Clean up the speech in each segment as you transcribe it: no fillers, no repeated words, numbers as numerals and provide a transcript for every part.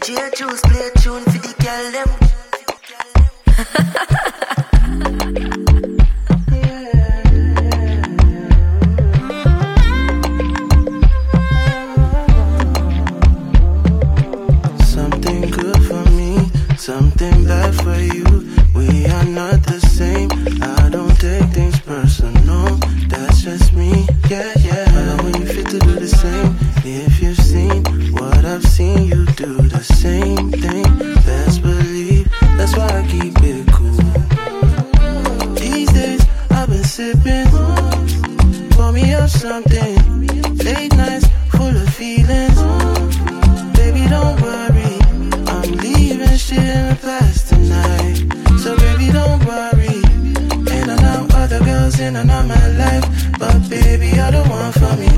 DJ Juice play a tune for the girl them. Something good for me, something bad for you. We are not the same. I don't take things personal. That's just me, yeah, yeah. But when you fit to do the same, if you've seen what I've seen, you do the same thing. Best believe, that's why I keep it cool. These days I've been sipping. Pour me up something. Late nights full of feelings. Baby, don't worry, I'm leaving shit in the past tonight. So baby, don't worry. And I know other girls in and out my life, but baby, you're the one for me.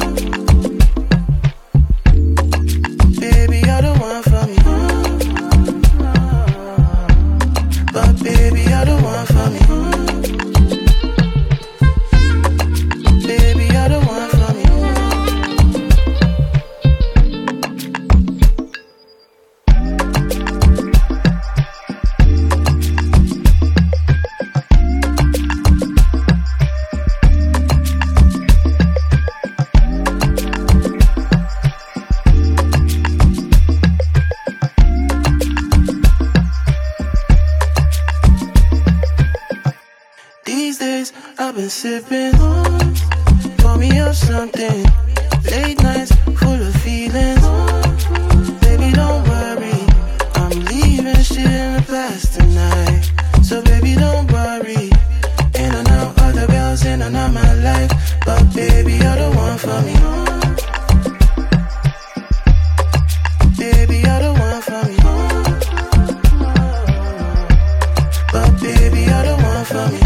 Baby, you're the one for me. But baby, you're the one for me. Baby, you're the one for me. These days I've been sipping. Pour me up something. Late nights full of feelings. Baby, don't worry, I'm leaving shit in the past tonight. So baby, don't worry. And I know other girls in and out my life, but baby, you're the one for me. Baby, you're the one for me. But baby, you're the one for me.